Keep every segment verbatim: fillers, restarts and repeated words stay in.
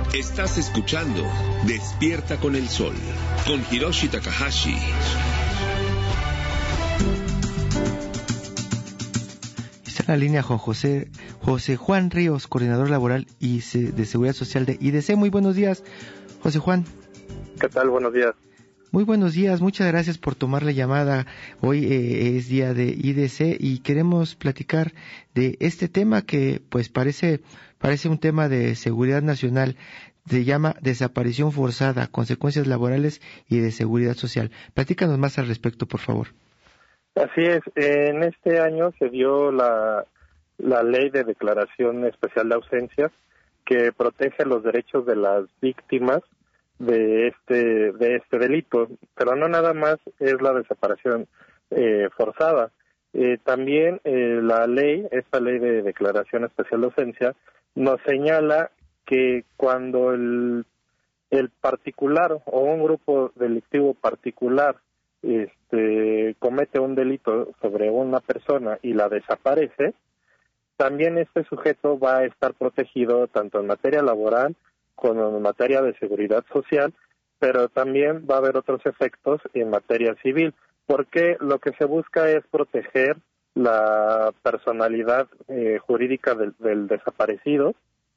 Estás escuchando Despierta con el Sol, con Hiroshi Takahashi. Está en la línea Juan José, José Juan Ríos, coordinador laboral y de Seguridad Social de I D C. Muy buenos días, José Juan. ¿Qué tal? Buenos días. Muy buenos días, muchas gracias por tomar la llamada. Hoy eh, es día de I D C y queremos platicar de este tema que pues parece parece un tema de seguridad nacional. Se llama desaparición forzada, consecuencias laborales y de seguridad social. Platícanos más al respecto, por favor. Así es, en este año se dio la, la Ley de Declaración Especial de Ausencias que protege los derechos de las víctimas de este de este delito, pero no nada más es la desaparición eh, forzada. Eh, también eh, la ley, esta ley de declaración especial de ausencia, nos señala que cuando el, el particular o un grupo delictivo particular este comete un delito sobre una persona y la desaparece, también este sujeto va a estar protegido tanto en materia laboral como en materia de seguridad social, pero también va a haber otros efectos en materia civil, porque lo que se busca es proteger la personalidad eh, jurídica del, del desaparecido,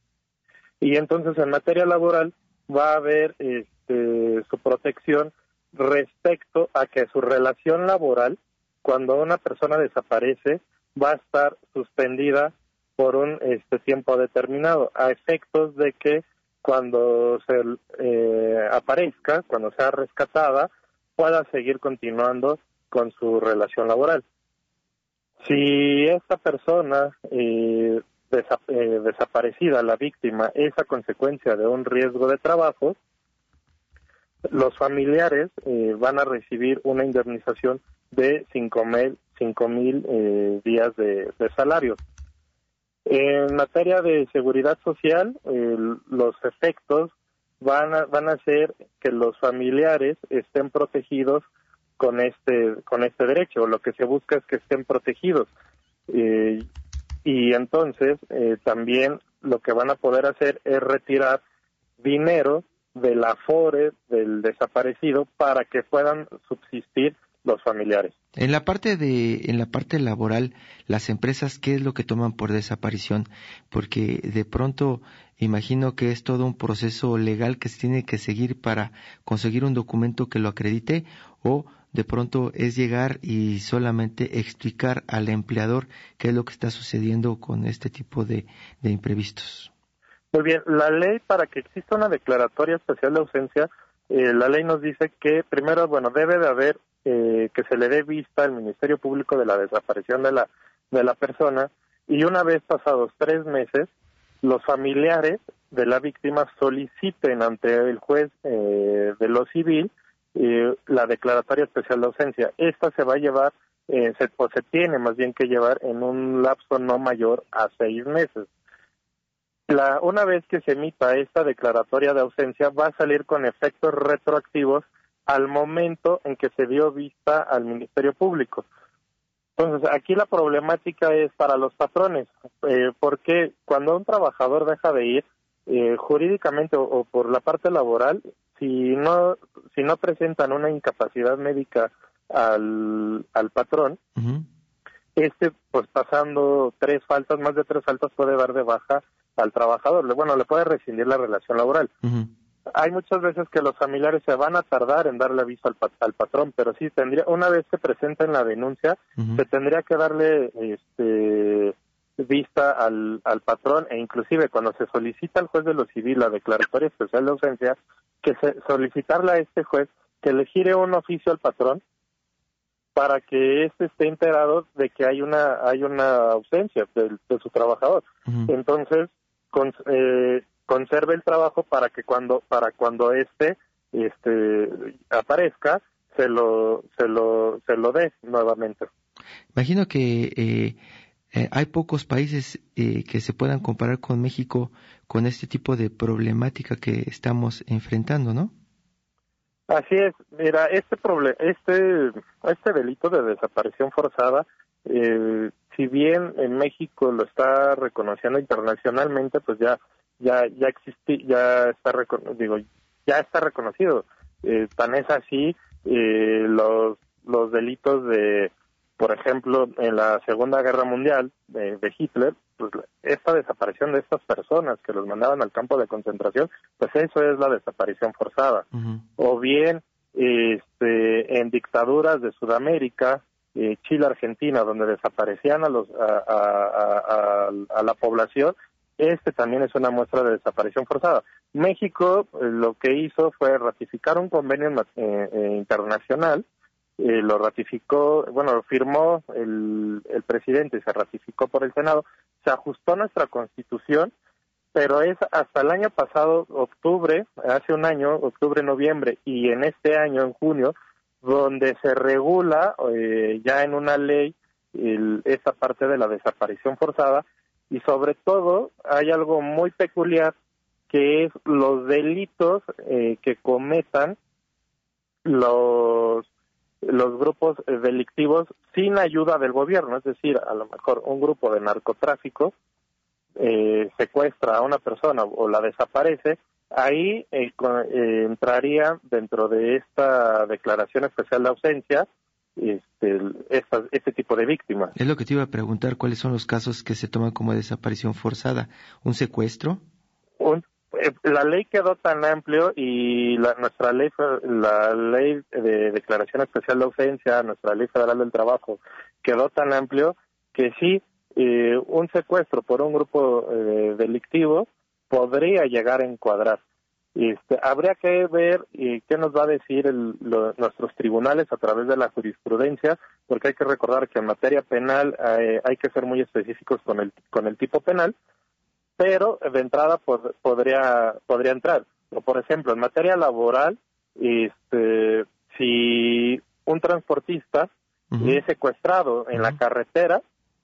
y entonces en materia laboral va a haber este, su protección respecto a que su relación laboral, cuando una persona desaparece, va a estar suspendida por un este tiempo determinado, a efectos de que cuando se eh, aparezca, cuando sea rescatada, pueda seguir continuando con su relación laboral. Si esta persona eh, desa- eh, desaparecida, la víctima, es a consecuencia de un riesgo de trabajo, los familiares eh, van a recibir una indemnización de cinco mil cinco mil eh, días de, de salario. En materia de seguridad social, eh, los efectos van a, van a ser que los familiares estén protegidos con este con este derecho. Lo que se busca es que estén protegidos. Eh, y entonces eh, también lo que van a poder hacer es retirar dinero del afore del desaparecido para que puedan subsistir los familiares. En la parte de en la parte laboral, las empresas, ¿qué es lo que toman por desaparición? Porque de pronto imagino que es todo un proceso legal que se tiene que seguir para conseguir un documento que lo acredite, o de pronto es llegar y solamente explicar al empleador qué es lo que está sucediendo con este tipo de, de imprevistos. Muy bien, la ley, para que exista una declaratoria especial de ausencia, eh, la ley nos dice que primero, bueno, debe de haber eh, que se le dé vista al Ministerio Público de la desaparición de la de la persona, y una vez pasados tres meses, los familiares de la víctima soliciten ante el juez eh, de lo civil eh, la declaratoria especial de ausencia. Esta se va a llevar, eh, se, o se tiene más bien que llevar en un lapso no mayor a seis meses. La, una vez que se emita esta declaratoria de ausencia, va a salir con efectos retroactivos al momento en que se dio vista al Ministerio Público. Entonces, aquí la problemática es para los patrones, eh, porque cuando un trabajador deja de ir, eh, jurídicamente o, o por la parte laboral, si no si no presentan una incapacidad médica al, al patrón, uh-huh. este, pues pasando tres faltas, más de tres faltas, puede dar de baja al trabajador. Bueno, le puede rescindir la relación laboral. Uh-huh. Hay muchas veces que los familiares se van a tardar en darle aviso al, pat- al patrón, pero sí tendría, una vez que presenten la denuncia, uh-huh. se tendría que darle este vista al, al patrón, e inclusive cuando se solicita al juez de lo civil la declaratoria especial de ausencia, que se solicitarle a este juez que le gire un oficio al patrón para que éste esté enterado de que hay una hay una ausencia de, de su trabajador. Uh-huh. Entonces, con, eh, conserve el trabajo para que cuando para cuando este este aparezca se lo se lo se lo dé nuevamente. Imagino que eh, eh, hay pocos países eh, que se puedan comparar con México con este tipo de problemática que estamos enfrentando, ¿no? Así es. Mira, este problem- este este delito de desaparición forzada, eh, si bien en México lo está reconociendo internacionalmente, pues ya ya ya existe, ya está digo ya está reconocido. Eh, tan es así eh, los los delitos de, por ejemplo, en la Segunda Guerra Mundial de, de Hitler, pues esta desaparición de estas personas que los mandaban al campo de concentración, pues eso es la desaparición forzada. Uh-huh. O bien este en dictaduras de Sudamérica, eh, Chile, Argentina, donde desaparecían a los a, a, a, a la población, este también es una muestra de desaparición forzada. México eh, lo que hizo fue ratificar un convenio eh, eh, internacional, eh, lo ratificó, bueno, lo firmó el, el presidente y se ratificó por el Senado, se ajustó a nuestra Constitución, pero es hasta el año pasado, octubre, hace un año, octubre, noviembre, y en este año, en junio, donde se regula eh, ya en una ley el, esa parte de la desaparición forzada, y sobre todo hay algo muy peculiar, que es los delitos eh, que cometan los los grupos delictivos sin ayuda del gobierno, es decir, a lo mejor un grupo de narcotráfico eh, secuestra a una persona o la desaparece, ahí eh, con, eh, entraría dentro de esta declaración especial de ausencia este, esta, este tipo de víctimas. Es lo que te iba a preguntar, ¿cuáles son los casos que se toman como desaparición forzada? ¿Un secuestro? Un La ley quedó tan amplio y la, nuestra ley, la ley de declaración especial de ausencia, nuestra ley federal del trabajo, quedó tan amplio que sí, eh, un secuestro por un grupo eh, delictivo podría llegar a encuadrar. Este, habría que ver eh, qué nos va a decir el, lo, nuestros tribunales a través de la jurisprudencia, porque hay que recordar que en materia penal eh, hay que ser muy específicos con el con el tipo penal, pero de entrada pod, podría podría entrar. O por ejemplo, en materia laboral, este, si un transportista uh-huh. es secuestrado en uh-huh. la carretera,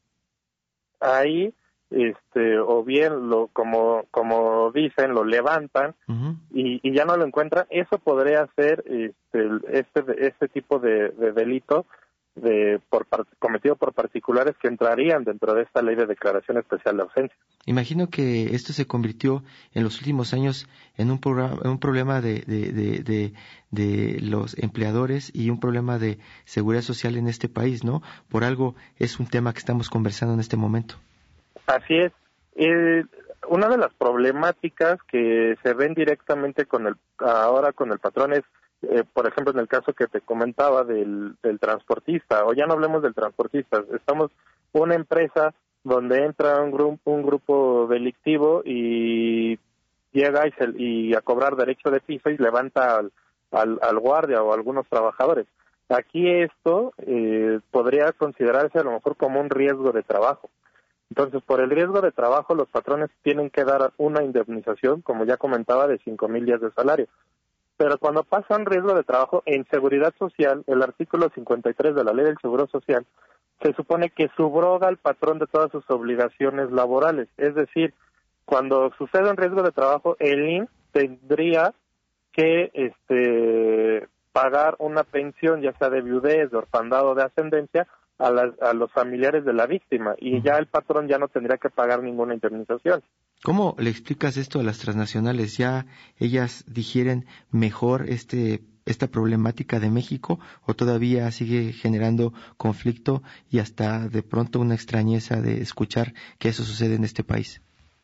ahí este o bien lo como como dicen lo levantan uh-huh. y, y ya no lo encuentran, eso podría ser este este este tipo de, de delito de por cometido por particulares que entrarían dentro de esta ley de declaración especial de ausencia. Imagino que esto se convirtió en los últimos años en un programa, en un problema de, de, de, de, de los empleadores y un problema de seguridad social en este país, ¿no? Por algo es un tema que estamos conversando en este momento. Así es. Eh, una de las problemáticas que se ven directamente con el ahora con el patrón es Eh, por ejemplo, en el caso que te comentaba del, del transportista, o ya no hablemos del transportista, estamos una empresa donde entra un grupo, un grupo delictivo y llega y, se, y a cobrar derecho de piso y levanta al, al, al guardia o a algunos trabajadores. Aquí esto eh, podría considerarse a lo mejor como un riesgo de trabajo. Entonces, por el riesgo de trabajo, los patrones tienen que dar una indemnización, como ya comentaba, de cinco mil días de salario. Pero cuando pasa un riesgo de trabajo en seguridad social, el artículo cincuenta y tres de la Ley del Seguro Social, se supone que subroga al patrón de todas sus obligaciones laborales. Es decir, cuando sucede un riesgo de trabajo, el I M S S tendría que este, pagar una pensión, ya sea de viudez, de orfandad o de ascendencia, a, la, a los familiares de la víctima, y ya el patrón ya no tendría que pagar ninguna indemnización. ¿Cómo le explicas esto a las transnacionales? ¿Ya ellas digieren mejor este esta problemática de México o todavía sigue generando conflicto y hasta de pronto una extrañeza de escuchar que eso sucede en este país?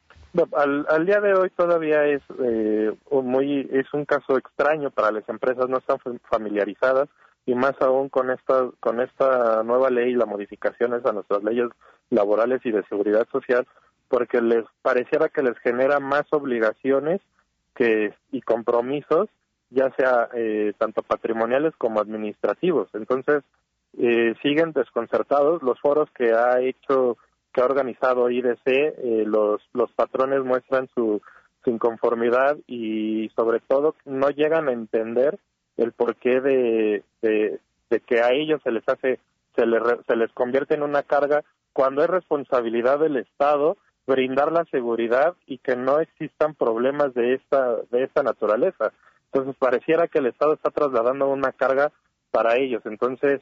Al, al día de hoy todavía es eh, muy es un caso extraño para las empresas, no están familiarizadas, y más aún con esta con esta nueva ley y las modificaciones a nuestras leyes laborales y de seguridad social, porque les pareciera que les genera más obligaciones que y compromisos, ya sea eh, tanto patrimoniales como administrativos. Entonces eh, siguen desconcertados. Los foros que ha hecho que ha organizado I D C, eh, los los patrones muestran su, su inconformidad y sobre todo no llegan a entender el porqué de, de, de que a ellos se les hace se les se les convierte en una carga cuando es responsabilidad del Estado brindar la seguridad y que no existan problemas de esta de esta naturaleza. Entonces pareciera que el Estado está trasladando una carga para ellos. Entonces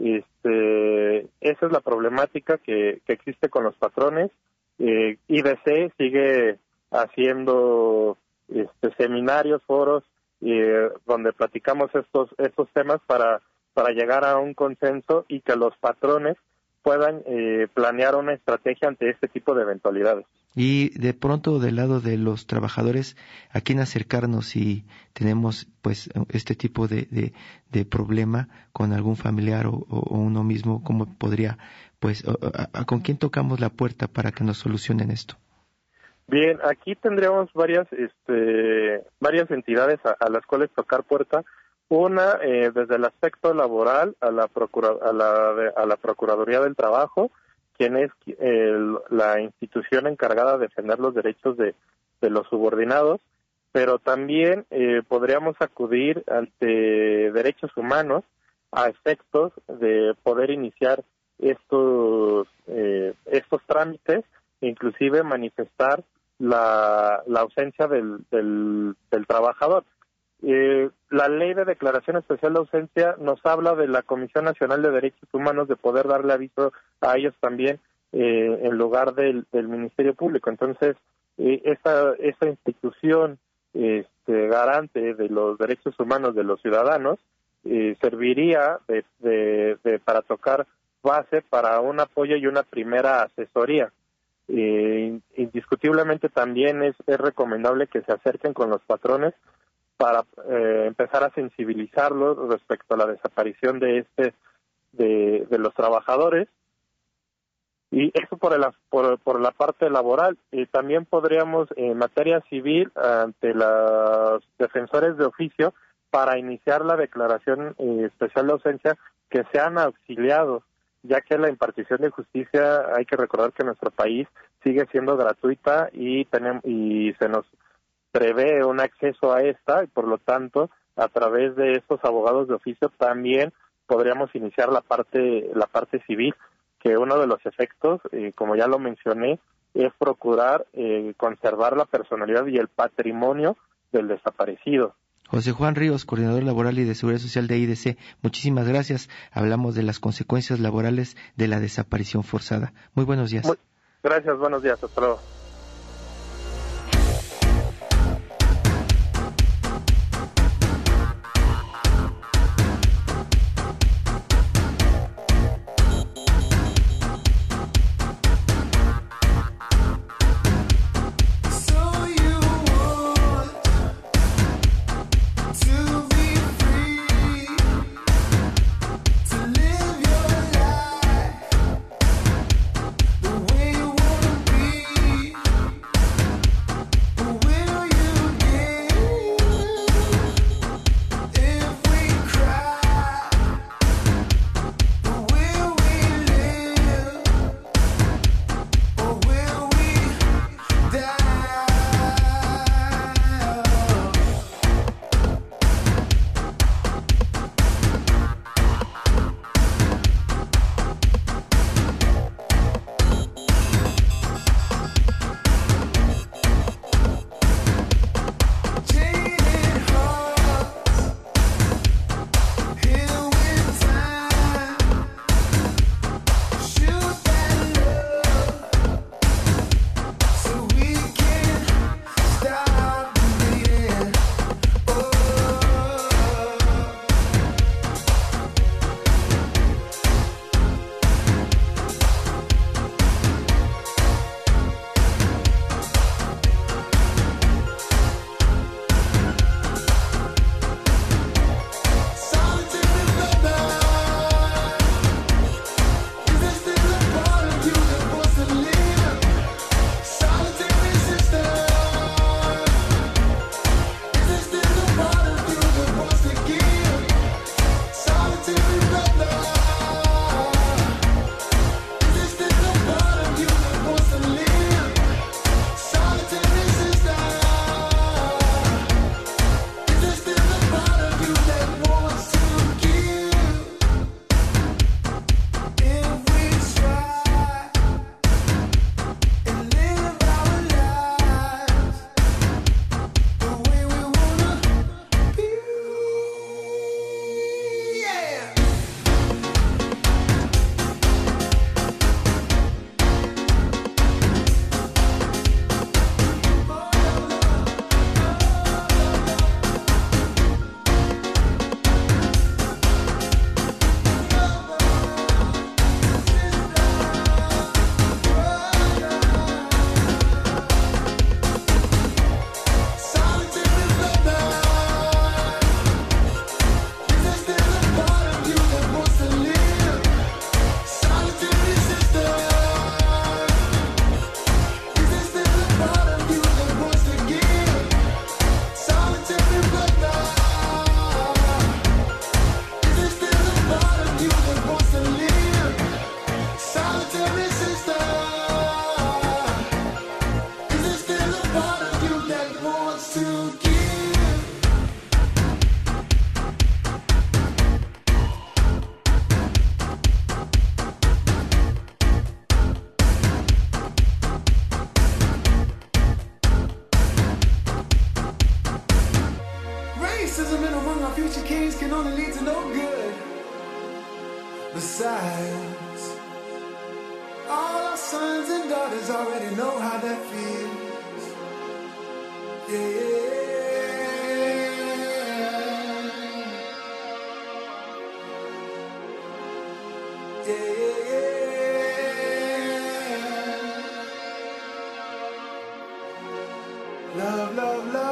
este esa es la problemática que, que existe con los patrones. eh, I D C sigue haciendo este, seminarios, foros, eh, donde platicamos estos estos temas para para llegar a un consenso y que los patrones puedan eh, planear una estrategia ante este tipo de eventualidades. Y de pronto del lado de los trabajadores, ¿a quién acercarnos si tenemos pues este tipo de, de, de problema con algún familiar o, o uno mismo? ¿Cómo podría, pues, a, a, con quién tocamos la puerta para que nos solucionen esto? Bien, aquí tendríamos varias este, varias entidades a, a las cuales tocar puerta. Una, eh, desde el aspecto laboral, a la, procura, a la, a la Procuraduría del Trabajo, quien es el, la institución encargada de defender los derechos de, de los subordinados, pero también eh, podríamos acudir ante derechos humanos a efectos de poder iniciar estos eh, estos trámites, inclusive manifestar la, la ausencia del, del, del trabajador. Eh, la ley de declaración especial de ausencia nos habla de la Comisión Nacional de Derechos Humanos de poder darle aviso a ellos también eh, en lugar del, del Ministerio Público. Entonces, eh, esta, esta institución este, garante de los derechos humanos de los ciudadanos eh, serviría de, de, de, para tocar base para un apoyo y una primera asesoría. Eh, indiscutiblemente también es, es recomendable que se acerquen con los patrones para eh, empezar a sensibilizarlos respecto a la desaparición de este de, de los trabajadores, y eso por, el, por, por la parte laboral. Y también podríamos en materia civil ante los defensores de oficio para iniciar la declaración eh, especial de ausencia, que sean auxiliados, ya que la impartición de justicia, hay que recordar que en nuestro país sigue siendo gratuita y tenemos y se nos prevé un acceso a esta, y por lo tanto, a través de estos abogados de oficio también podríamos iniciar la parte la parte civil, que uno de los efectos, eh, como ya lo mencioné, es procurar eh, conservar la personalidad y el patrimonio del desaparecido. José Juan Ríos, coordinador laboral y de Seguridad Social de I D C, muchísimas gracias. Hablamos de las consecuencias laborales de la desaparición forzada. Muy buenos días. Muy, gracias, buenos días, hasta luego. future kings can only lead to no good. Besides, all our sons and daughters already know how that feels. Yeah. Love, love, love.